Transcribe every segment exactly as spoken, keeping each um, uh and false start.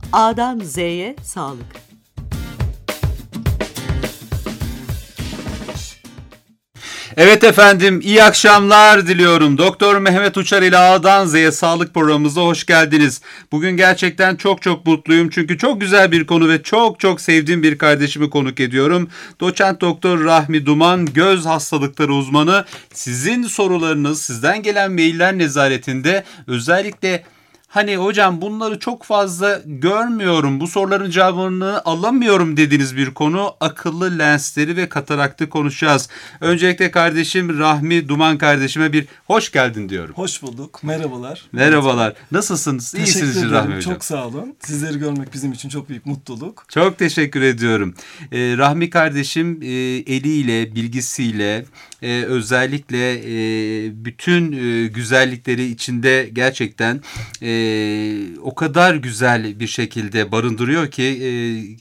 A'dan Z'ye sağlık. Evet efendim, iyi akşamlar diliyorum. Doktor Mehmet Uçar ile A'dan Z'ye sağlık programımıza hoş geldiniz. Bugün gerçekten çok çok mutluyum çünkü çok güzel bir konu ve çok çok sevdiğim bir kardeşimi konuk ediyorum. Doçent Doktor Rahmi Duman, göz hastalıkları uzmanı. Sizin sorularınız, sizden gelen mailler nezaretinde özellikle hani hocam bunları çok fazla görmüyorum, bu soruların cevabını alamıyorum dediğiniz bir konu, akıllı lensleri ve kataraktı konuşacağız. Öncelikle kardeşim Rahmi Duman kardeşime bir hoş geldin diyorum. Hoş bulduk, merhabalar. Merhabalar, nasılsınız? İyisiniz Teşekkür Rahmi ederim, hocam. çok sağ olun. Sizleri görmek bizim için çok büyük mutluluk. Çok teşekkür ediyorum. Ee, Rahmi kardeşim e, eliyle, bilgisiyle, e, özellikle e, bütün e, güzellikleri içinde gerçekten e, o kadar güzel bir şekilde barındırıyor ki e,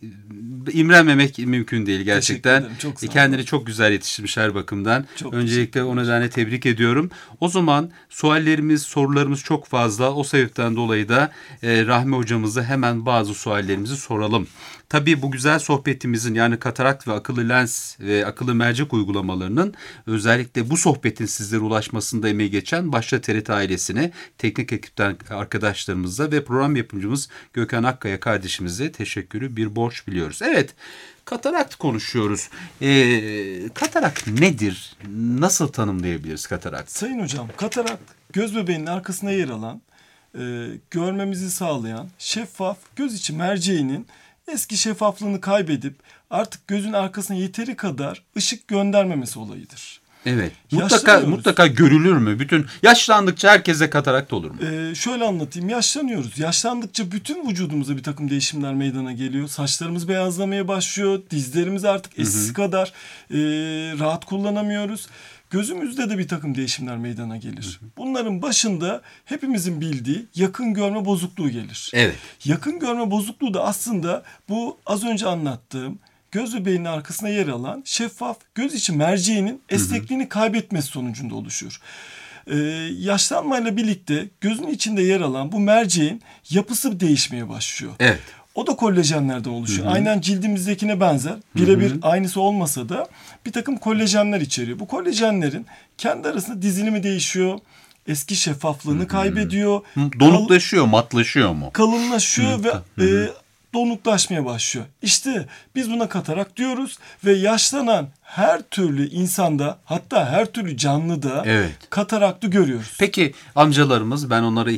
imrenmemek mümkün değil gerçekten. Çok e, kendini çok güzel yetiştirmiş her bakımdan. Çok Öncelikle o nedenle tebrik ediyorum. O zaman suallerimiz, sorularımız çok fazla. O sebepten dolayı da e, Rahmi hocamıza hemen bazı suallerimizi soralım. Tabii bu güzel sohbetimizin, yani katarakt ve akıllı lens ve akıllı mercek uygulamalarının özellikle bu sohbetin sizlere ulaşmasında emeği geçen başta T R T ailesine, teknik ekipten arkadaşlarımıza ve program yapımcımız Gökhan Akkaya kardeşimize teşekkürü bir borç biliyoruz. Evet, katarakt konuşuyoruz. Ee, katarakt nedir? Nasıl tanımlayabiliriz katarakt? Sayın hocam, katarakt göz bebeğinin arkasına yer alan, e, görmemizi sağlayan şeffaf göz içi merceğinin eski şeffaflığını kaybedip artık gözün arkasına yeteri kadar ışık göndermemesi olayıdır. Evet. Mutlaka mutlaka görülür mü? Bütün yaşlandıkça herkese katarakt olur mu? Ee, şöyle anlatayım. Yaşlanıyoruz. Yaşlandıkça bütün vücudumuzda bir takım değişimler meydana geliyor. Saçlarımız beyazlamaya başlıyor. Dizlerimiz artık eskisi hı hı. kadar e, rahat kullanamıyoruz. Gözümüzde de bir takım değişimler meydana gelir. Hı hı. Bunların başında hepimizin bildiği yakın görme bozukluğu gelir. Evet. Yakın görme bozukluğu da aslında bu az önce anlattığım göz bebeğinin arkasına yer alan şeffaf göz içi merceğinin esnekliğini hı hı. kaybetmesi sonucunda oluşur. Ee, yaşlanmayla birlikte gözün içinde yer alan bu merceğin yapısı değişmeye başlıyor. Evet. O da kollajenlerden oluşuyor. Hı hı. Aynen cildimizdekine benzer. Birebir aynısı olmasa da bir takım kollajenler içeriyor. Bu kollajenlerin kendi arasında dizilimi değişiyor. Eski şeffaflığını hı hı. kaybediyor. Donuklaşıyor, Kal- matlaşıyor mu? Kalınlaşıyor hı. ve... Hı hı. E, donuklaşmaya başlıyor. İşte biz buna katarakt diyoruz ve yaşlanan her türlü insanda, hatta her türlü canlıda evet. kataraktı görüyoruz. Peki amcalarımız, ben onlara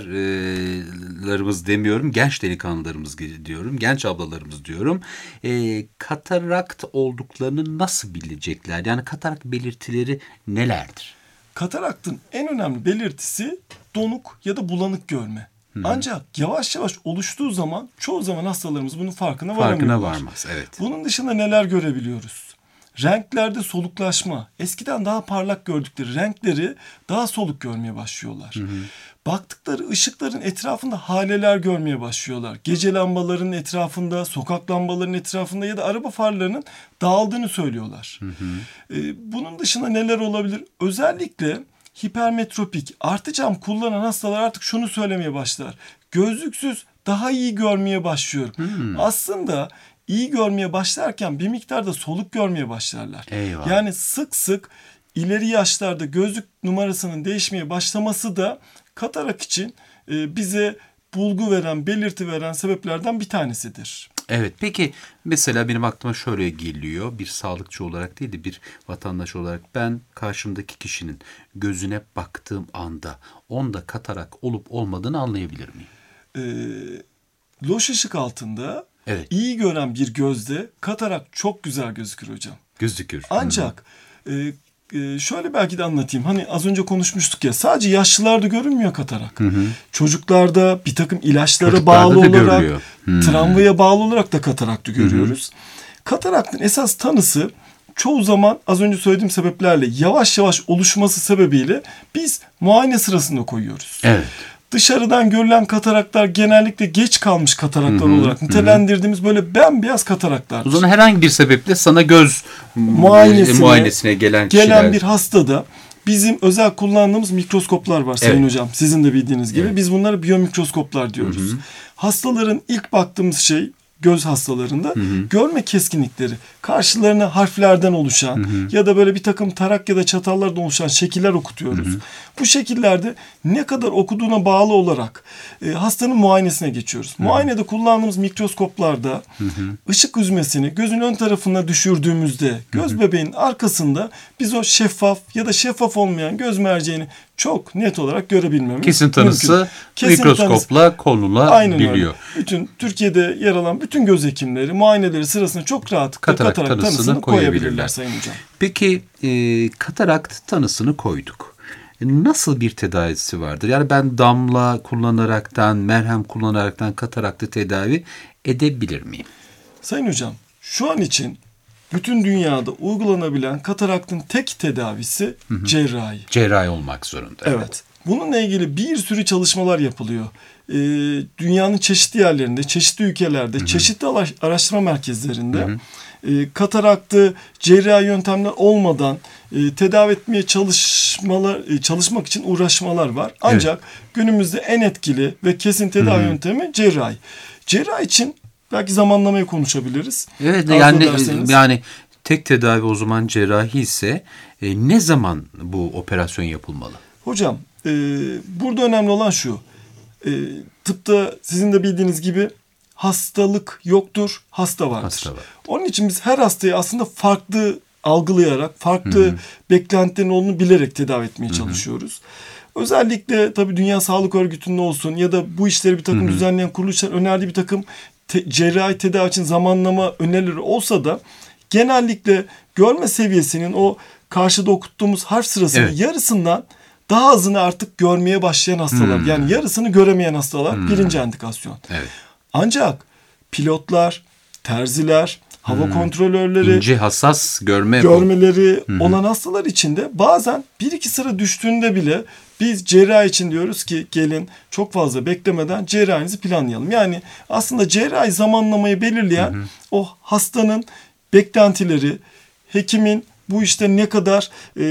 ihtiyarlarımız demiyorum, genç delikanlılarımız diyorum, genç ablalarımız diyorum. E, katarakt olduklarını nasıl bilecekler? Yani katarakt belirtileri nelerdir? Kataraktın en önemli belirtisi donuk ya da bulanık görme. Hmm. Ancak yavaş yavaş oluştuğu zaman çoğu zaman hastalarımız bunun farkına varamıyorlar. Farkına varmaz, evet. Bunun dışında neler görebiliyoruz? Renklerde soluklaşma. Eskiden daha parlak gördükleri renkleri daha soluk görmeye başlıyorlar. Hı hı. Baktıkları ışıkların etrafında haleler görmeye başlıyorlar. Gece lambalarının etrafında, sokak lambalarının etrafında ya da araba farlarının dağıldığını söylüyorlar. Hı hı. Ee, bunun dışında neler olabilir? Özellikle hipermetropik, artı cam kullanan hastalar artık şunu söylemeye başlar. Gözlüksüz daha iyi görmeye başlıyorum. Hmm. Aslında iyi görmeye başlarken bir miktarda soluk görmeye başlarlar. Eyvah. Yani sık sık ileri yaşlarda gözlük numarasının değişmeye başlaması da katarak için e, bize bulgu veren, belirti veren sebeplerden bir tanesidir. Evet, peki mesela benim aklıma şöyle geliyor, bir sağlıkçı olarak değil de bir vatandaş olarak ben karşımdaki kişinin gözüne baktığım anda onda katarak olup olmadığını anlayabilir miyim? Ee, loş ışık altında evet. iyi gören bir gözde katarak çok güzel gözükür hocam. Gözükür. Ancak e, e, şöyle belki de anlatayım. Hani az önce konuşmuştuk ya, sadece yaşlılarda görünmüyor katarak. Hı hı. Çocuklarda bir takım ilaçlara Çocuklarda bağlı olarak, hmm. travmaya bağlı olarak da kataraktı görüyoruz. Hı hı. Kataraktın esas tanısı çoğu zaman az önce söylediğim sebeplerle yavaş yavaş oluşması sebebiyle biz muayene sırasında koyuyoruz. Evet. Dışarıdan görülen kataraklar genellikle geç kalmış kataraklar hı hı, olarak nitelendirdiğimiz hı. böyle bembeyaz kataraklardır. O zaman herhangi bir sebeple sana göz muayenesine, muayenesine gelen gelen kişiler... bir hastada Bizim özel kullandığımız mikroskoplar var Sayın Evet. Hocam. Sizin de bildiğiniz gibi. Evet. Biz bunlara biyomikroskoplar diyoruz. Hı hı. Hastaların ilk baktığımız şey göz hastalarında hı hı. görme keskinlikleri. Karşılarına harflerden oluşan hı hı. ya da böyle bir takım tarak ya da çatallardan oluşan şekiller okutuyoruz. Hı hı. Bu şekillerde ne kadar okuduğuna bağlı olarak e, hastanın muayenesine geçiyoruz. Hı hı. Muayenede kullandığımız mikroskoplarda hı hı. ışık hüzmesini gözün ön tarafına düşürdüğümüzde göz hı hı. bebeğin arkasında biz o şeffaf ya da şeffaf olmayan göz merceğini çok net olarak görebilmemiz kesin tanısı mümkün. Kesin mikroskopla tanısı. konulabiliyor. Bütün Türkiye'de yer alan bütün göz hekimleri muayeneleri sırasında çok rahatlıkla Katarak, katarak tanısını, tanısını koyabilirler. koyabilirler Sayın Hocam. Peki e, katarakt tanısını koyduk. Nasıl bir tedavisi vardır? Yani ben damla kullanaraktan, merhem kullanaraktan kataraktı tedavi edebilir miyim? Sayın Hocam, şu an için bütün dünyada uygulanabilen kataraktın tek tedavisi hı hı. cerrahi. Cerrahi olmak zorunda. Evet. evet. Bununla ilgili bir sürü çalışmalar yapılıyor. Ee, dünyanın çeşitli yerlerinde, çeşitli ülkelerde, hı hı. çeşitli araştırma merkezlerinde hı hı. E, kataraktı cerrahi yöntemler olmadan e, tedavi etmeye çalışmalar, e, çalışmak için uğraşmalar var. Ancak evet. günümüzde en etkili ve kesin tedavi hı hı. yöntemi cerrahi. Cerrahi için belki zamanlamayı konuşabiliriz. Evet yani yani tek tedavi o zaman cerrahi ise e, ne zaman bu operasyon yapılmalı? Hocam e, burada önemli olan şu. E, tıpta sizin de bildiğiniz gibi hastalık yoktur, hasta vardır. Hasta var. Onun için biz her hastayı aslında farklı algılayarak, farklı Hı-hı. beklentilerin olduğunu bilerek tedavi etmeye Hı-hı. çalışıyoruz. Özellikle tabii Dünya Sağlık Örgütü'nde olsun ya da bu işleri bir takım Hı-hı. düzenleyen kuruluşlar önerdiği bir takım te- cerrahi tedavi için zamanlama önerileri olsa da genellikle görme seviyesinin o karşıda okuttuğumuz harf sırasının evet. yarısından daha azını artık görmeye başlayan hastalar. Hmm. Yani yarısını göremeyen hastalar hmm. birinci indikasyon. Evet. Ancak pilotlar, terziler, hava hmm. kontrolörleri, İnce hassas görme görmeleri hmm. olan hastalar için de bazen bir iki sıra düştüğünde bile biz cerrahi için diyoruz ki gelin çok fazla beklemeden cerrahinizi planlayalım. Yani aslında cerrahi zamanlamayı belirleyen hmm. o hastanın beklentileri, hekimin bu işte ne kadar e,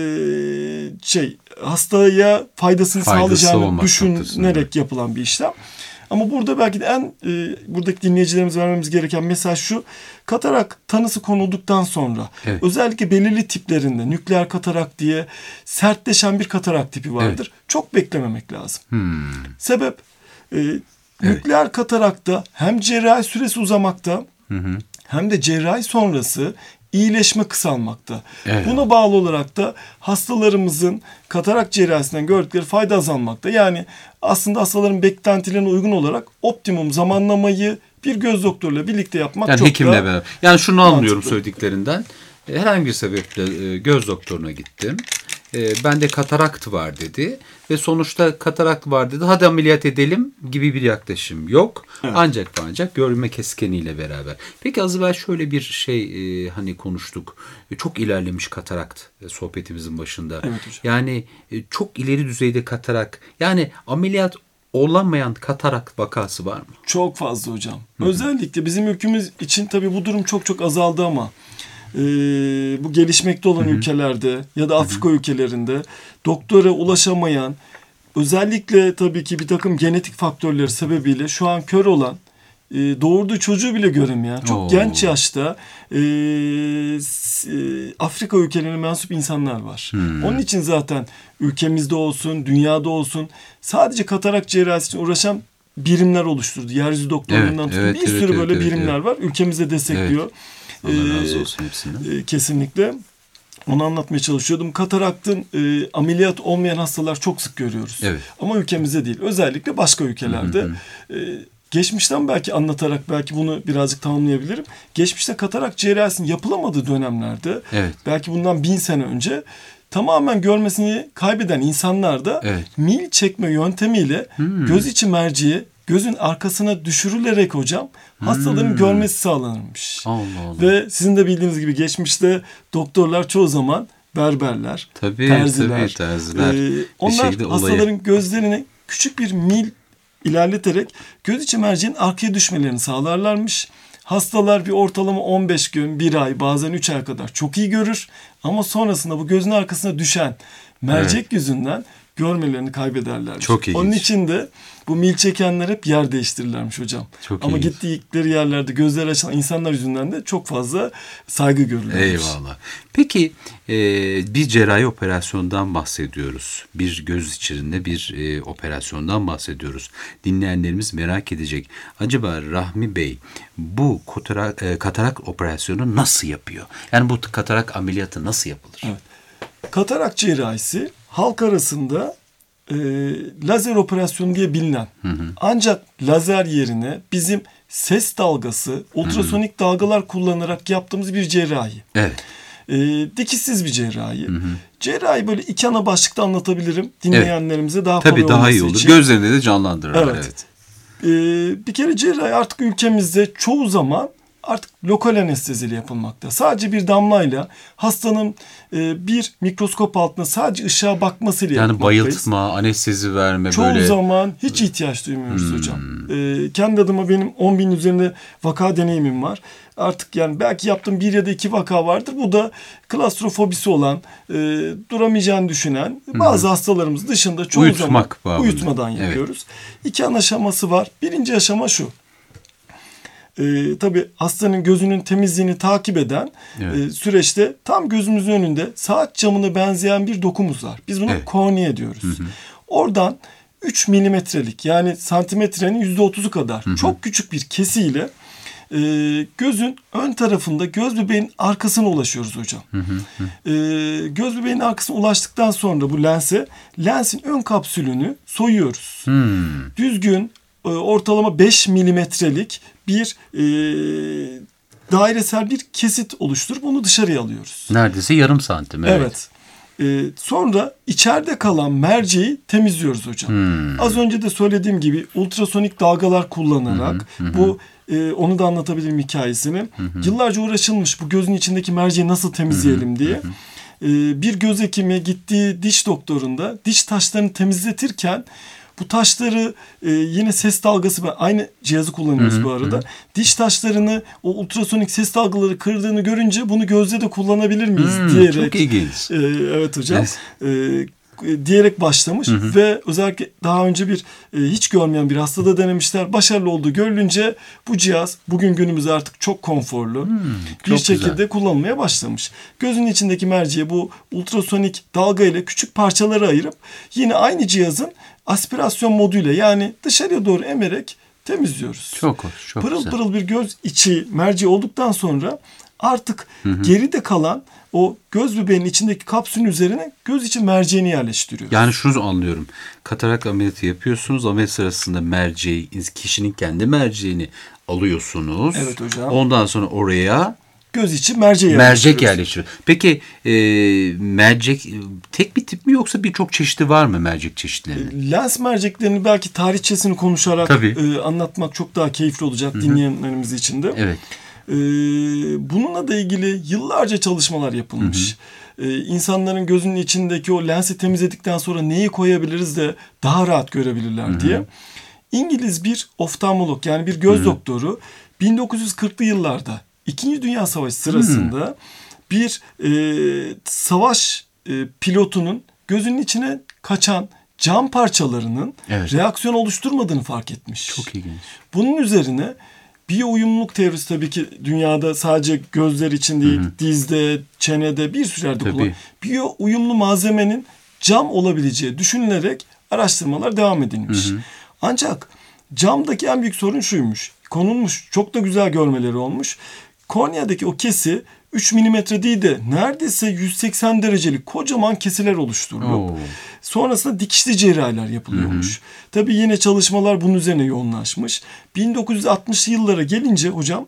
şey hastaya faydasını Faydası sağlayacağını düşünerek yapılan bir işlem. Ama burada belki de en e, buradaki dinleyicilerimize vermemiz gereken mesaj şu. Katarak tanısı konulduktan sonra evet. özellikle belirli tiplerinde nükleer katarak diye sertleşen bir katarak tipi vardır. Evet. Çok beklememek lazım. Hmm. Sebep e, evet. nükleer katarakta hem cerrahi süresi uzamakta hı hı. hem de cerrahi sonrası iyileşme kısalmakta. Evet. Buna bağlı olarak da hastalarımızın katarak cerrahisinden gördükleri fayda azalmakta. Yani aslında hastaların beklentilerine uygun olarak optimum zamanlamayı bir göz doktoruyla birlikte yapmak yani çok hekimle daha beraber. Yani şunu mantıklı. Anlıyorum söylediklerinden. Herhangi bir sebeple göz doktoruna gittim. Bende katarakt var dedi ve sonuçta katarakt var dedi. Hadi ameliyat edelim gibi bir yaklaşım yok. Evet. Ancak ancak görme keskeniyle beraber. Peki az evvel şöyle bir şey e, hani konuştuk. Çok ilerlemiş katarakt e, sohbetimizin başında. Evet hocam. Yani e, çok ileri düzeyde katarak yani ameliyat olamayan katarak vakası var mı? Çok fazla hocam. Hı-hı. Özellikle bizim ülkemiz için tabii bu durum çok çok azaldı ama Ee, bu gelişmekte olan Hı-hı. ülkelerde ya da Afrika Hı-hı. ülkelerinde doktora ulaşamayan, özellikle tabii ki bir takım genetik faktörleri sebebiyle şu an kör olan, e, doğurduğu çocuğu bile göremeyen, çok Oo. genç yaşta e, e, Afrika ülkelerine mensup insanlar var. Hmm. Onun için zaten ülkemizde olsun, dünyada olsun sadece katarak cerrahisi için uğraşan birimler oluşturdu. Yeryüzü doktorluğundan evet, tutun evet, bir evet, sürü evet, böyle evet, birimler evet. var. Ülkemizde destekliyor. Evet. Allah razı olsun hepsinden. E, kesinlikle. Onu anlatmaya çalışıyordum. Kataraktın e, ameliyat olmayan hastalar çok sık görüyoruz. Evet. Ama ülkemizde değil. Özellikle başka ülkelerde. Hı hı. E, geçmişten belki anlatarak belki bunu birazcık tamamlayabilirim. Geçmişte katarak cerrahisinin yapılamadığı dönemlerde evet. belki bundan bin sene önce tamamen görmesini kaybeden insanlar da evet. mil çekme yöntemiyle hmm. göz içi merceği gözün arkasına düşürülerek hocam hastaların hmm. görmesi sağlanırmış. Allah Allah. Ve sizin de bildiğiniz gibi geçmişte doktorlar çoğu zaman berberler, tabii, terziler, tabii, terziler e, onlar hastaların olayı. gözlerini küçük bir mil ilerleterek göz içi merceğin arkaya düşmelerini sağlarlarmış. Hastalar bir ortalama on beş gün, bir ay, bazen üç ay kadar çok iyi görür. Ama sonrasında bu gözün arkasına düşen mercek Evet. yüzünden görmelerini kaybederlermiş. Çok ilginç. Onun için de bu mil çekenler hep yer değiştirirlermiş hocam. Çok Ama ilginç. gittikleri yerlerde gözleri açılan insanlar yüzünden de çok fazla saygı görülürmüş. Eyvallah. Peki e, bir cerrahi operasyondan bahsediyoruz. Bir göz içerisinde bir e, operasyondan bahsediyoruz. Dinleyenlerimiz merak edecek. Acaba Rahmi Bey bu katarak, e, katarak operasyonu nasıl yapıyor? Yani bu katarak ameliyatı nasıl yapılır? Evet. Katarak cerrahisi halk arasında e, lazer operasyonu diye bilinen, hı hı. ancak lazer yerine bizim ses dalgası, ultrasonik hı hı. dalgalar kullanarak yaptığımız bir cerrahi. Evet. E, dikişsiz bir cerrahi. Hı hı. Cerrahi böyle iki ana başlıkta anlatabilirim dinleyenlerimize evet. daha kolay Tabii daha iyi olur. için. Gözlerini de canlandırırlar. Evet. evet. E, bir kere cerrahi artık ülkemizde çoğu zaman artık lokal anesteziyle yapılmakta. Sadece bir damlayla hastanın e, bir mikroskop altında sadece ışığa bakmasıyla yani yapmaktayız. bayıltma, anestezi verme Çoğu böyle. Çoğu zaman hiç ihtiyaç duymuyoruz hmm. hocam. E, kendi adıma benim on bin üzerinde vaka deneyimim var. Artık yani belki yaptığım bir ya da iki vaka vardır. Bu da klostrofobisi olan, e, duramayacağını düşünen bazı hmm. hastalarımız dışında çoğu Uyutmak zaman bağımlı. uyutmadan yapıyoruz. Evet. İki ana aşaması var. Birinci aşama şu. Ee, tabii hastanın gözünün temizliğini takip eden evet. e, süreçte tam gözümüzün önünde saat camına benzeyen bir dokumuz var. Biz buna evet. kornea diyoruz. Hı hı. Oradan üç milimetrelik yani santimetrenin yüzde otuzu kadar hı hı. çok küçük bir kesiyle e, gözün ön tarafında göz bebeğinin arkasına ulaşıyoruz hocam. Hı hı hı. E, göz bebeğinin arkasına ulaştıktan sonra bu lense lensin ön kapsülünü soyuyoruz. Hı. Düzgün ortalama beş milimetrelik bir e, dairesel bir kesit oluşturup onu dışarıya alıyoruz. Neredeyse yarım santim. Evet. Evet. E, sonra içeride kalan merceği temizliyoruz hocam. Hmm. Az önce de söylediğim gibi ultrasonik dalgalar kullanarak hmm. Hmm. bu e, onu da anlatabilirim hikayesini. Hmm. Yıllarca uğraşılmış bu gözün içindeki merceği nasıl temizleyelim hmm. diye. Hmm. E, bir göz hekimi gittiği diş doktorunda diş taşlarını temizletirken bu taşları e, yine ses dalgası aynı cihazı kullanıyoruz hı hı, bu arada. Hı. Diş taşlarını o ultrasonik ses dalgaları kırdığını görünce bunu gözde de kullanabilir miyiz hı, diyerek. Çok ilginç. E, evet hocam. Evet. E, diyerek başlamış hı hı. ve özellikle daha önce bir e, hiç görmeyen bir hastada denemişler. Başarılı olduğu görülünce bu cihaz bugün günümüzde artık çok konforlu hmm, bir çok şekilde güzel. kullanılmaya başlamış. Gözün içindeki merceği bu ultrasonik dalga ile küçük parçalara ayırıp yine aynı cihazın aspirasyon moduyla yani dışarıya doğru emerek temizliyoruz. Çok hoş, çok pırıl güzel. Pırıl bir göz içi merceği olduktan sonra artık hı hı. geride kalan o göz bebeğinin içindeki kapsülün üzerine göz içi merceğini yerleştiriyoruz. Yani şunu anlıyorum. Katarak ameliyatı yapıyorsunuz. Ameliyat sırasında merceği, kişinin kendi merceğini alıyorsunuz. Evet hocam. Ondan sonra oraya göz içi merceği mercek yerleştiriyor. Peki e, mercek tek bir tip mi yoksa birçok çeşidi var mı mercek çeşitlerinin? Lens merceklerini belki tarihçesini konuşarak e, anlatmak çok daha keyifli olacak Hı-hı. dinleyenlerimiz için de. Evet. Ee, bununla da ilgili yıllarca çalışmalar yapılmış. Hı hı. Ee, insanların gözünün içindeki o lensi temizledikten sonra neyi koyabiliriz de daha rahat görebilirler hı hı. diye. İngiliz bir oftalmolog yani bir göz hı hı. doktoru bin dokuz yüz kırklı yıllarda İkinci Dünya Savaşı sırasında hı hı. bir e, savaş e, pilotunun gözünün içine kaçan cam parçalarının evet. reaksiyon oluşturmadığını fark etmiş. Çok ilginç. Bunun üzerine biyo uyumluluk teorisi tabii ki dünyada sadece gözler için değil, hı hı. dizde, çenede bir sürü yerde kullanılıyor. Biyo uyumlu malzemenin cam olabileceği düşünülerek araştırmalar devam edilmiş. Hı hı. Ancak camdaki en büyük sorun şuymuş. Konulmuş, çok da güzel görmeleri olmuş. Korneadaki o kesi üç milimetre değil de neredeyse yüz seksen derecelik kocaman kesiler oluşturulup sonrasında dikişli cerrahiler yapılıyormuş. Hı hı. Tabii yine çalışmalar bunun üzerine yoğunlaşmış. bin dokuz yüz altmışlı yıllara gelince hocam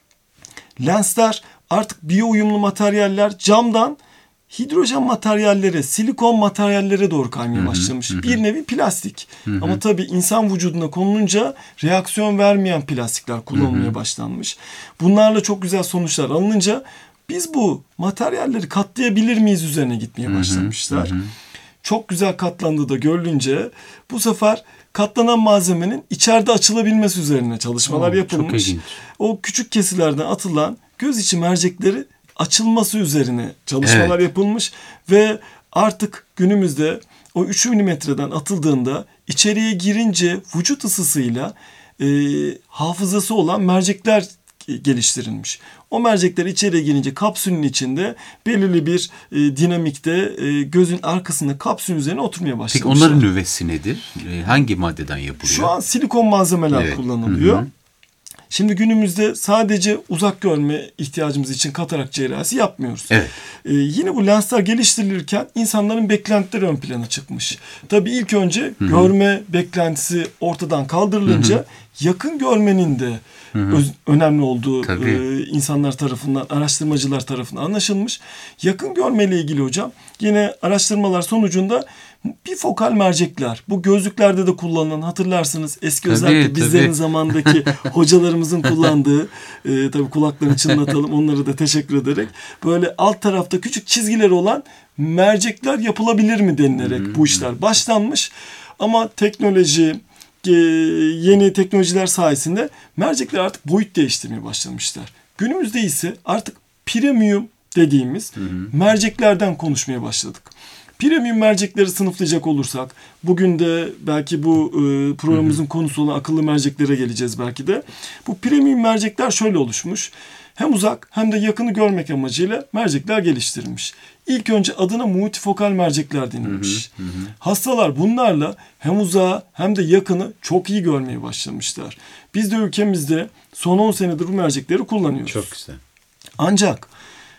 lensler artık biyo uyumlu materyaller camdan hidrojen materyallere, silikon materyallere doğru kaymaya hı hı, başlamış. Hı. Bir nevi plastik. Hı hı. Ama tabii insan vücuduna konulunca reaksiyon vermeyen plastikler kullanılmaya hı hı. başlanmış. Bunlarla çok güzel sonuçlar alınınca biz bu materyalleri katlayabilir miyiz üzerine gitmeye başlamışlar. Hı hı. Çok güzel katlandığı da görülünce bu sefer katlanan malzemenin içeride açılabilmesi üzerine çalışmalar Oo, yapılmış. O küçük kesilerden atılan göz içi mercekleri açılması üzerine çalışmalar evet. yapılmış ve artık günümüzde o üç milimetreden atıldığında içeriye girince vücut ısısıyla e, hafızası olan mercekler geliştirilmiş. O mercekler içeriye girince kapsülün içinde belirli bir e, dinamikte e, gözün arkasında kapsülün üzerine oturmaya başlamışlar. Peki onların nüvesi nedir? E, hangi maddeden yapılıyor? Şu an silikon malzemeler evet. kullanılıyor. Hı-hı. Şimdi günümüzde sadece uzak görme ihtiyacımız için katarak cerrahisi yapmıyoruz. Evet. Ee, yine bu lensler geliştirilirken insanların beklentileri ön plana çıkmış. Tabii ilk önce Hı-hı. görme beklentisi ortadan kaldırılınca Hı-hı. yakın görmenin de öz, önemli olduğu e, insanlar tarafından, araştırmacılar tarafından anlaşılmış. Yakın görmeyle ilgili hocam yine araştırmalar sonucunda bifokal mercekler, bu gözlüklerde de kullanılan, hatırlarsınız eski tabii, özellikle tabii. bizlerin zamandaki hocalarımızın kullandığı, e, tabii kulaklarını çınlatalım onları da teşekkür ederek, böyle alt tarafta küçük çizgileri olan mercekler yapılabilir mi denilerek hmm. bu işler başlanmış. Ama teknoloji, e, yeni teknolojiler sayesinde mercekler artık boyut değiştirmeye başlamışlar. Günümüzde ise artık premium dediğimiz hmm. merceklerden konuşmaya başladık. Premium mercekleri sınıflayacak olursak, bugün de belki bu e, programımızın hı hı. konusu olan akıllı merceklere geleceğiz belki de. Bu premium mercekler şöyle oluşmuş. Hem uzak hem de yakını görmek amacıyla mercekler geliştirilmiş. İlk önce adına multifokal mercekler denilmiş. Hı hı hı. Hastalar bunlarla hem uzağı hem de yakını çok iyi görmeye başlamışlar. Biz de ülkemizde son on senedir bu mercekleri kullanıyoruz. Çok güzel. Ancak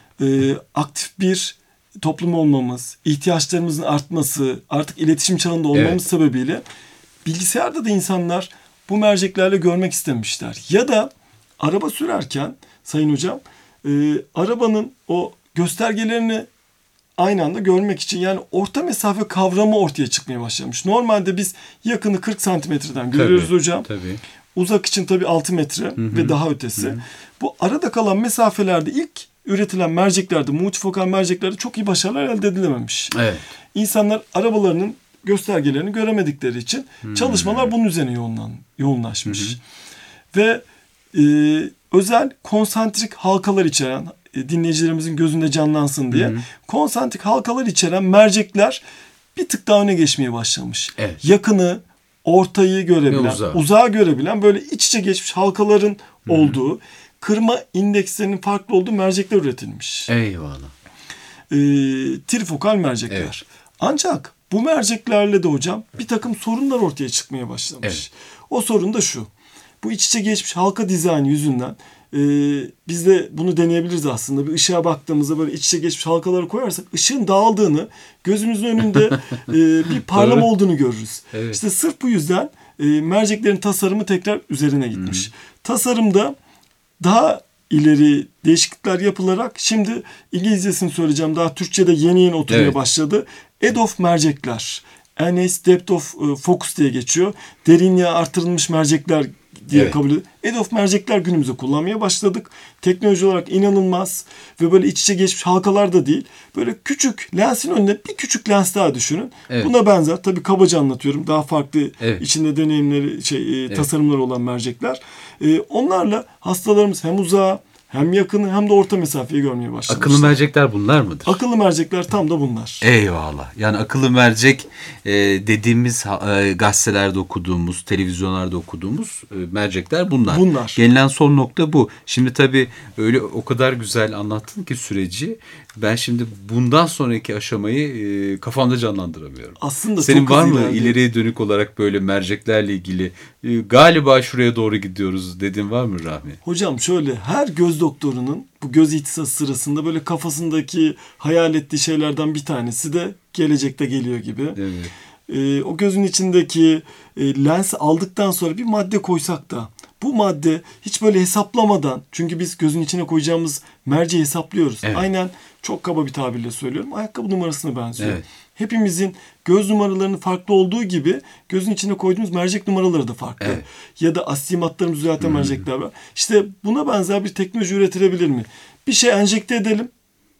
e, aktif bir toplum olmamız, ihtiyaçlarımızın artması, artık iletişim çağında olmamız evet. sebebiyle bilgisayarda da insanlar bu merceklerle görmek istemişler. Ya da araba sürerken Sayın Hocam, e, arabanın o göstergelerini aynı anda görmek için, yani orta mesafe kavramı ortaya çıkmaya başlamış. Normalde biz yakını kırk santimetreden görüyoruz tabii, hocam. Tabii. Uzak için tabii altı metre Hı-hı. ve daha ötesi. Hı-hı. Bu arada kalan mesafelerde ilk üretilen merceklerde, multifokal merceklerde çok iyi başarılar elde edilememiş. Evet. İnsanlar arabalarının göstergelerini göremedikleri için hmm. çalışmalar bunun üzerine yoğunlan, yoğunlaşmış. Hmm. Ve e, özel konsantrik halkalar içeren, e, dinleyicilerimizin gözünde canlansın diye hmm. konsantrik halkalar içeren mercekler bir tık daha öne geçmeye başlamış. Evet. Yakını, ortayı görebilen, uzağı. uzağı görebilen, böyle iç içe geçmiş halkaların hmm. olduğu, kırma indekslerinin farklı olduğu mercekler üretilmiş. Eyvallah. Ee, trifokal mercekler. Evet. Ancak bu merceklerle de hocam bir takım sorunlar ortaya çıkmaya başlamış. Evet. O sorun da şu. Bu iç içe geçmiş halka dizaynı yüzünden e, biz de bunu deneyebiliriz aslında. Bir ışığa baktığımızda böyle iç içe geçmiş halkaları koyarsak ışığın dağıldığını, gözümüzün önünde e, bir parlama olduğunu görürüz. Evet. İşte sırf bu yüzden e, merceklerin tasarımı tekrar üzerine gitmiş. Hmm. Tasarımda daha ileri değişiklikler yapılarak, şimdi İngilizcesini söyleyeceğim, daha Türkçe'de yeni yeni oturmaya evet. başladı. Edge-of mercekler, N S Depth of Focus diye geçiyor. Derinliğe artırılmış mercekler diye evet. kabul ediyor. Edge-of mercekler günümüzde kullanmaya başladık. Teknoloji olarak inanılmaz ve böyle iç içe geçmiş halkalar da değil. Böyle küçük lensin önüne bir küçük lens daha düşünün. Evet. Buna benzer, tabii kabaca anlatıyorum. Daha farklı evet. içinde deneyimleri, şey, evet. tasarımları olan mercekler. Ee, onlarla hastalarımız hem uzağa hem yakını hem de orta mesafeyi görmeye başlamışlar. Akıllı mercekler bunlar mıdır? Akıllı mercekler tam da bunlar. Eyvallah. Yani akıllı mercek e, dediğimiz e, gazetelerde okuduğumuz, televizyonlarda okuduğumuz e, mercekler bunlar. Bunlar. Gelinen son nokta bu. Şimdi tabii öyle o kadar güzel anlattın ki süreci. Ben şimdi bundan sonraki aşamayı e, kafamda canlandıramıyorum. Aslında senin çok var mı ileride. ileriye dönük olarak böyle merceklerle ilgili e, galiba şuraya doğru gidiyoruz dediğin var mı Rahmi? Hocam şöyle, her göz doktorunun bu göz ihtisası sırasında böyle kafasındaki hayal ettiği şeylerden bir tanesi de gelecekte geliyor gibi. Evet. E, o gözün içindeki e, lensi aldıktan sonra bir madde koysak da bu madde hiç böyle hesaplamadan, çünkü biz gözün içine koyacağımız merceği hesaplıyoruz. Evet. Aynen, çok kaba bir tabirle söylüyorum, ayakkabı numarasına benziyor. Evet. Hepimizin göz numaralarının farklı olduğu gibi gözün içine koyduğumuz mercek numaraları da farklı. Evet. Ya da astigmatlarımızı düzelten hmm. mercekler var. İşte buna benzer bir teknoloji üretilebilir mi? Bir şey enjekte edelim.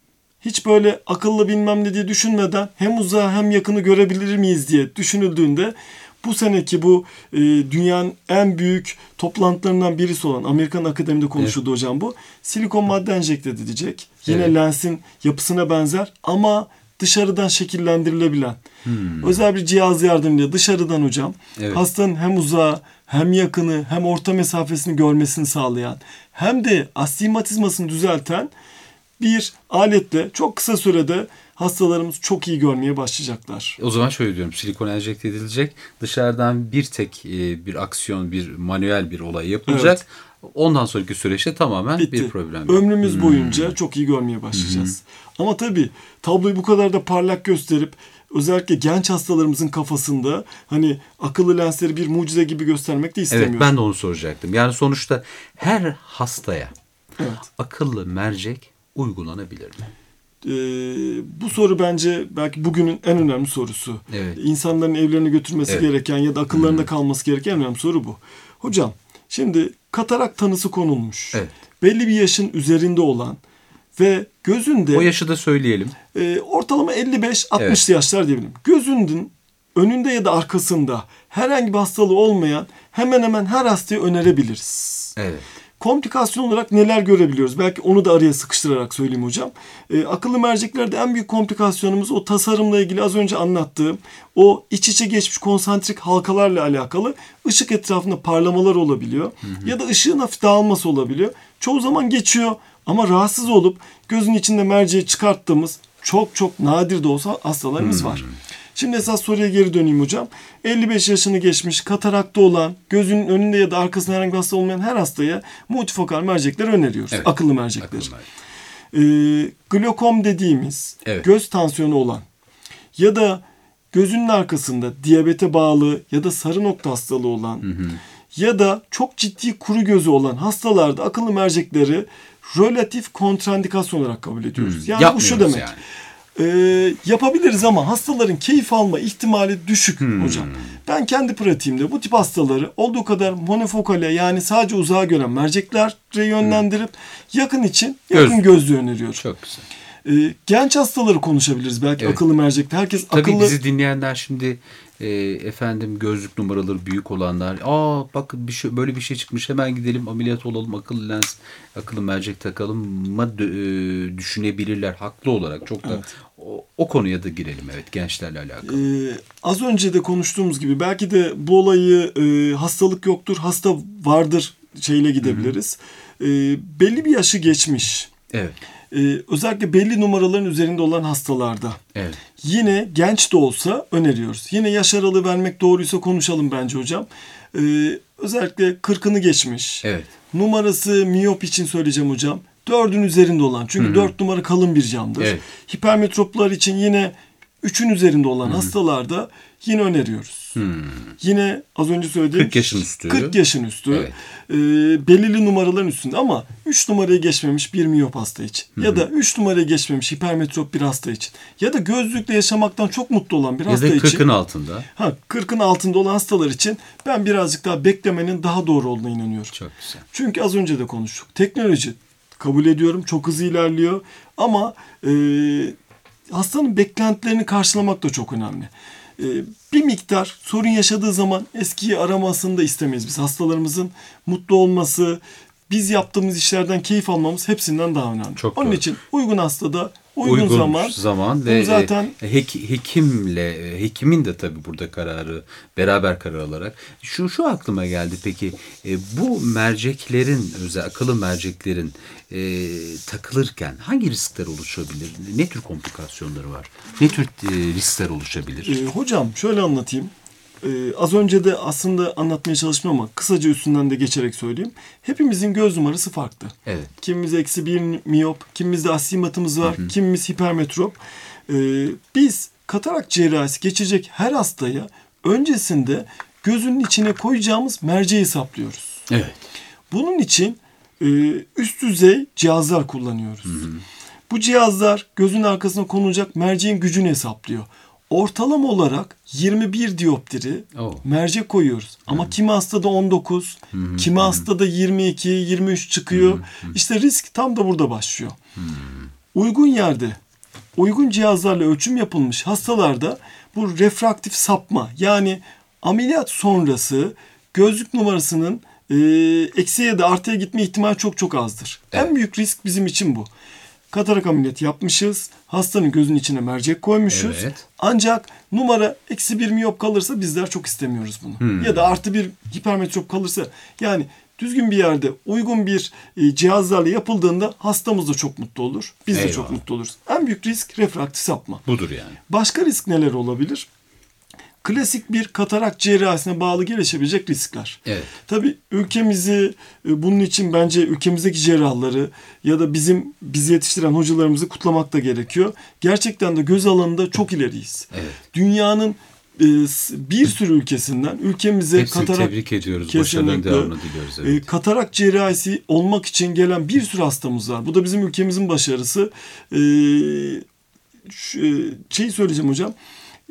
Hiç böyle akıllı bilmem ne diye düşünmeden hem uzağı hem yakını görebilir miyiz diye düşünüldüğünde bu seneki bu e, dünyanın en büyük toplantılarından birisi olan Amerikan Akademi'de konuşuldu evet. hocam bu. Silikon madde enjekte edilecek. Yine evet. lensin yapısına benzer ama dışarıdan şekillendirilebilen hmm. özel bir cihaz yardımıyla dışarıdan hocam evet. hastanın hem uzağı hem yakını hem orta mesafesini görmesini sağlayan hem de astigmatizmasını düzelten bir aletle çok kısa sürede hastalarımız çok iyi görmeye başlayacaklar. O zaman şöyle diyorum, silikon enjekte edilecek, dışarıdan bir tek bir aksiyon, bir manuel bir olay yapılacak. Evet. Ondan sonraki süreçte tamamen Bitti. bir problem yok. Ömrümüz hmm. boyunca çok iyi görmeye başlayacağız. Hmm. Ama tabii tabloyu bu kadar da parlak gösterip özellikle genç hastalarımızın kafasında hani akıllı lensleri bir mucize gibi göstermek de istemiyoruz. Evet, ben de onu soracaktım. Yani sonuçta her hastaya evet. akıllı mercek uygulanabilir mi? Ee, bu soru bence belki bugünün en önemli sorusu. Evet. İnsanların evlerine götürmesi evet. gereken ya da akıllarında hmm. kalması gereken en önemli soru bu. Hocam şimdi katarak tanısı konulmuş. Evet. Belli bir yaşın üzerinde olan ve gözünde... O yaşı da söyleyelim. E, ortalama elli beş altmış evet. yaşlar diyebilirim. Gözünün önünde ya da arkasında herhangi bir hastalığı olmayan hemen hemen her hastaya önerebiliriz. Evet. Komplikasyon olarak neler görebiliyoruz? Belki onu da araya sıkıştırarak söyleyeyim hocam. E, akıllı merceklerde en büyük komplikasyonumuz o tasarımla ilgili az önce anlattığım o iç içe geçmiş konsantrik halkalarla alakalı ışık etrafında parlamalar olabiliyor. Hı hı. Ya da ışığın hafif dağılması olabiliyor. Çoğu zaman geçiyor ama rahatsız olup gözün içinde merceği çıkarttığımız çok çok nadir de olsa hastalarımız hmm. var. Şimdi esas soruya geri döneyim hocam. elli beş yaşını geçmiş, katarakta olan, gözünün önünde ya da arkasında herhangi bir hasta olmayan her hastaya multifokal mercekleri öneriyoruz. Evet. Akıllı mercekleri. Akıllı mercek. ee, glokom dediğimiz evet. göz tansiyonu olan ya da gözünün arkasında diyabete bağlı ya da sarı nokta hastalığı olan hı hı. ya da çok ciddi kuru gözü olan hastalarda akıllı mercekleri relatif kontraindikasyon olarak kabul ediyoruz. Hmm, yani bu şu demek. Yani. E, yapabiliriz ama hastaların keyif alma ihtimali düşük hmm. hocam. Ben kendi pratiğimde bu tip hastaları olduğu kadar monofokale yani sadece uzağa gören merceklere yönlendirip hmm. yakın için yakın Göz. gözlüğü öneriyorum. Çok güzel. E, genç hastaları konuşabiliriz belki evet. akıllı mercekte. Herkes Tabii akıllı... bizi dinleyenler şimdi e, efendim gözlük numaraları büyük olanlar, aa bakın bir şey, böyle bir şey çıkmış, hemen gidelim ameliyat olalım, akıllı lens, akıllı mercek takalım mı e, düşünebilirler haklı olarak. Çok da evet. o, o konuya da girelim evet gençlerle alakalı. Ee, az önce de konuştuğumuz gibi belki de bu olayı e, hastalık yoktur, hasta vardır şeyle gidebiliriz. E, belli bir yaşı geçmiş. Evet. Ee, özellikle belli numaraların üzerinde olan hastalarda evet. yine genç de olsa öneriyoruz. Yine yaş aralığı vermek doğruysa konuşalım bence hocam. Ee, özellikle kırkını geçmiş. Evet. Numarası miyop için söyleyeceğim hocam. dördün üzerinde olan. Çünkü dört numara kalın bir camdır. Evet. Hipermetroplar için yine üçün üzerinde olan Hı-hı. hastalarda yine öneriyoruz. Hmm. Yine az önce söylediğim kırk yaşın üstü. kırk yaşın üstü. Evet. E, belirli numaraların üstünde ama üç numarayı geçmemiş bir miyop hasta için. Hmm. Ya da üç numarayı geçmemiş hipermetrop bir hasta için. Ya da gözlükle yaşamaktan çok mutlu olan bir ya hasta için. Ya da kırkın altında. Ha, kırkın altında olan hastalar için ben birazcık daha beklemenin daha doğru olduğuna inanıyorum. Çok güzel. Çünkü az önce de konuştuk. Teknoloji kabul ediyorum çok hızlı ilerliyor ama e, hastanın beklentilerini karşılamak da çok önemli. Ee, bir miktar sorun yaşadığı zaman eskiyi aramasını da istemeyiz. Biz hastalarımızın mutlu olması, biz yaptığımız işlerden keyif almamız hepsinden daha önemli. Çok Onun doğru. için uygun hastada uygun, uygun zaman, zaman ve zaten hek, hekimle hekimin de tabii burada kararı beraber karar alarak şu şu aklıma geldi peki e, bu merceklerin özel akıllı merceklerin e, takılırken hangi riskler oluşabilir? Ne tür komplikasyonları var? Ne tür e, riskler oluşabilir? E, hocam şöyle anlatayım. Ee, az önce de aslında anlatmaya çalıştım ama kısaca üstünden de geçerek söyleyeyim. Hepimizin göz numarası farklı. Evet. Kimimiz eksi bir miyop, kimimizde astigmatımız var, hı hı. kimimiz hipermetrop. Ee, biz katarak cerrahisi geçecek her hastaya öncesinde gözünün içine koyacağımız merceği hesaplıyoruz. Evet. Bunun için e, üst düzey cihazlar kullanıyoruz. Hı hı. Bu cihazlar gözün arkasına konulacak merceğin gücünü hesaplıyor. Ortalama olarak yirmi bir dioptri oh. mercek koyuyoruz. Ama hmm. kimi hastada on dokuz, hmm. kimi hastada yirmi iki, yirmi üç çıkıyor. Hmm. İşte risk tam da burada başlıyor. Hmm. Uygun yerde, uygun cihazlarla ölçüm yapılmış hastalarda bu refraktif sapma yani ameliyat sonrası gözlük numarasının e, eksiye ya da artıya gitme ihtimali çok çok azdır. Evet. En büyük risk bizim için bu. Katarak ameliyatı yapmışız. Hastanın gözünün içine mercek koymuşuz. Evet. Ancak numara eksi bir miyop kalırsa bizler çok istemiyoruz bunu. Hmm. Ya da artı bir hipermetrop kalırsa, yani düzgün bir yerde uygun bir e, cihazlarla yapıldığında hastamız da çok mutlu olur. Biz Eyvallah. de çok mutlu oluruz. En büyük risk refraktif sapma. Budur yani. Başka risk neler olabilir? Klasik bir katarak cerrahisine bağlı gelişebilecek riskler. Evet. Tabii ülkemizi e, bunun için bence ülkemizdeki cerrahları ya da bizim bizi yetiştiren hocalarımızı kutlamak da gerekiyor. Gerçekten de göz alanında çok ileriyiz. Evet. Dünyanın e, bir sürü ülkesinden ülkemize Hepsini katarak tebrik ediyoruz. Başarıların devamını diliyoruz. Evet. E, katarak cerrahisi olmak için gelen bir sürü hastamız var. Bu da bizim ülkemizin başarısı. E, şu, e, şeyi söyleyeceğim hocam. E,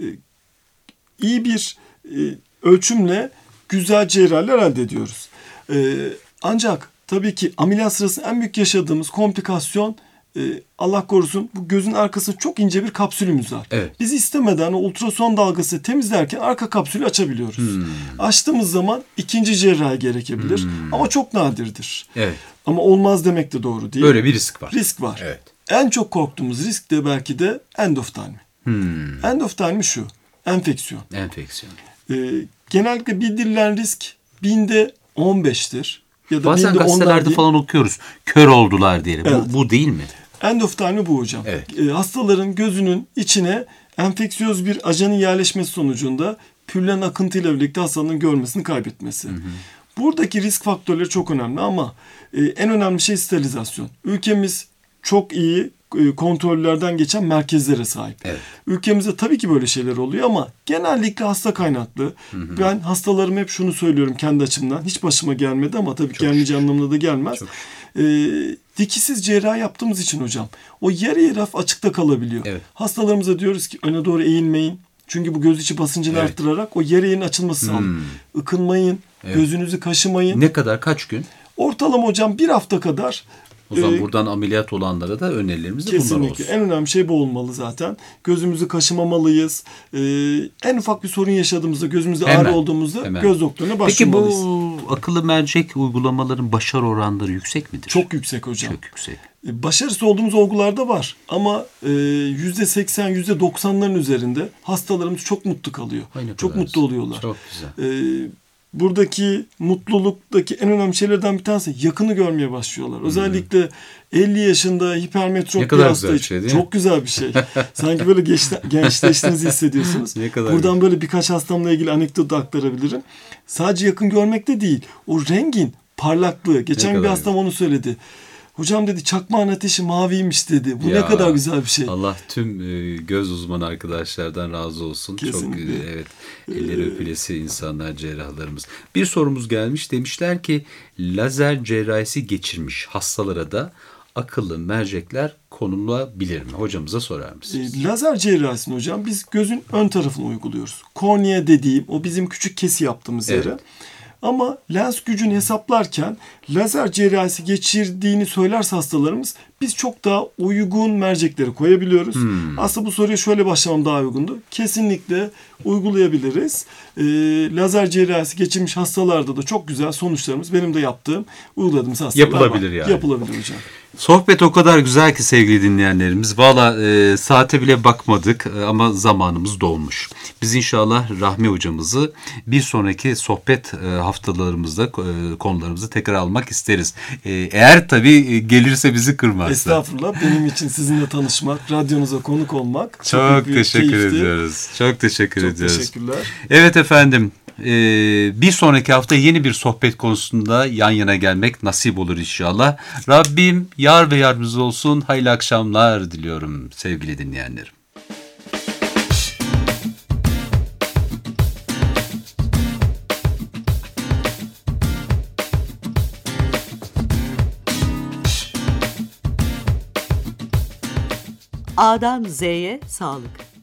iyi bir e, ölçümle güzel cerrahiler elde ediyoruz. E, ancak tabii ki ameliyat sırasında en büyük yaşadığımız komplikasyon, e, Allah korusun, bu gözün arkasında çok ince bir kapsülümüz var. Evet. Biz istemeden o ultrason dalgası temizlerken arka kapsülü açabiliyoruz. Hmm. Açtığımız zaman ikinci cerrahi gerekebilir hmm. ama çok nadirdir. Evet. Ama olmaz demek de doğru değil. Böyle bir risk var. Risk var. Evet. En çok korktuğumuz risk de belki de endoftalmi. Hmm. Endoftalmi şu: enfeksiyon. Enfeksiyon. Ee, genellikle bildirilen risk binde on beştir. Ya da bazen binde gazetelerde falan okuyoruz. Kör oldular diye. Evet. Bu, bu değil mi? Endoftalmi bu hocam. Evet. Ee, hastaların gözünün içine enfeksiyöz bir ajanın yerleşmesi sonucunda pürlen akıntıyla birlikte hastanın görmesini kaybetmesi. Hı hı. Buradaki risk faktörleri çok önemli ama e, en önemli şey sterilizasyon. Ülkemiz çok iyi e, kontrollerden geçen merkezlere sahip. Evet. Ülkemizde tabii ki böyle şeyler oluyor ama genellikle hasta kaynaklı. Hı hı. Ben hastalarıma hep şunu söylüyorum kendi açımdan. Hiç başıma gelmedi ama tabii gelmeyeceği anlamında da gelmez. E, dikişsiz cerrahi yaptığımız için hocam o yarı yaraf açıkta kalabiliyor. Evet. Hastalarımıza diyoruz ki öne doğru eğilmeyin. Çünkü bu göz içi basıncını evet. arttırarak o yarı yerin açılması sağlıyor. Hmm. Ikınmayın, evet. gözünüzü kaşımayın. Ne kadar, kaç gün? Ortalama hocam bir hafta kadar. O zaman ee, buradan ameliyat olanlara da önerilerimiz de bunlar olsun. Kesinlikle. En önemli şey bu olmalı zaten. Gözümüzü kaşımamalıyız. Ee, en ufak bir sorun yaşadığımızda, gözümüzde hemen, ağrı olduğumuzda hemen. göz doktoruna başvurmalıyız. Peki bu akıllı mercek uygulamaların başarı oranları yüksek midir? Çok yüksek hocam. Çok yüksek. Başarısı olduğumuz olgularda var ama yüzde seksen, yüzde doksanların üzerinde hastalarımız çok mutlu kalıyor. Aynı çok kadar. Mutlu oluyorlar. Çok güzel. Ee, buradaki mutluluktaki en önemli şeylerden bir tanesi yakını görmeye başlıyorlar. Hmm. Özellikle elli yaşında hipermetrop bir hasta için. Şey, çok güzel bir şey. Sanki böyle gençle, gençleştiğinizi hissediyorsunuz. Ne kadar buradan güzel. Böyle birkaç hastamla ilgili anekdot da aktarabilirim. Sadece yakın görmekte değil, o rengin parlaklığı. Geçen bir hastam onu söyledi. Hocam dedi, çakmağın ateşi maviymiş dedi. Bu ya, ne kadar güzel bir şey. Allah tüm e, göz uzmanı arkadaşlardan razı olsun. Kesinlikle. Çok e, evet elleri öpülesi insanlar, cerrahlarımız. Bir sorumuz gelmiş, demişler ki lazer cerrahisi geçirmiş hastalara da akıllı mercekler konulabilir mi? Hocamıza sorar mısınız? E, lazer cerrahisini hocam biz gözün ön tarafını uyguluyoruz. Kornea dediğim o bizim küçük kesi yaptığımız evet. yere. Ama lens gücünü hesaplarken lazer cerrahisi geçirdiğini söylerse hastalarımız biz çok daha uygun mercekleri koyabiliyoruz. Hmm. Aslında bu soruya şöyle başlamam daha uygundu. Kesinlikle uygulayabiliriz. Ee, lazer cerrahisi geçirmiş hastalarda da çok güzel sonuçlarımız, benim de yaptığım, uyguladığımız hastalar yapılabilir var. yani. Yapılabilir hocam. Sohbet o kadar güzel ki sevgili dinleyenlerimiz. Valla e, saate bile bakmadık e, ama zamanımız dolmuş. Biz inşallah Rahmi hocamızı bir sonraki sohbet e, haftalarımızda e, konularımızı tekrar almak isteriz. E, eğer tabii gelirse bizi kırmazsa. Estağfurullah. Benim için sizinle tanışmak, radyonuza konuk olmak çok, çok teşekkür keyifti. ediyoruz. Çok teşekkür çok ediyoruz. Teşekkürler. Evet efendim. Ee, bir sonraki hafta yeni bir sohbet konusunda yan yana gelmek nasip olur inşallah. Rabbim yar ve yardımcınız olsun. Hayırlı akşamlar diliyorum sevgili dinleyenlerim. A'dan Z'ye sağlık.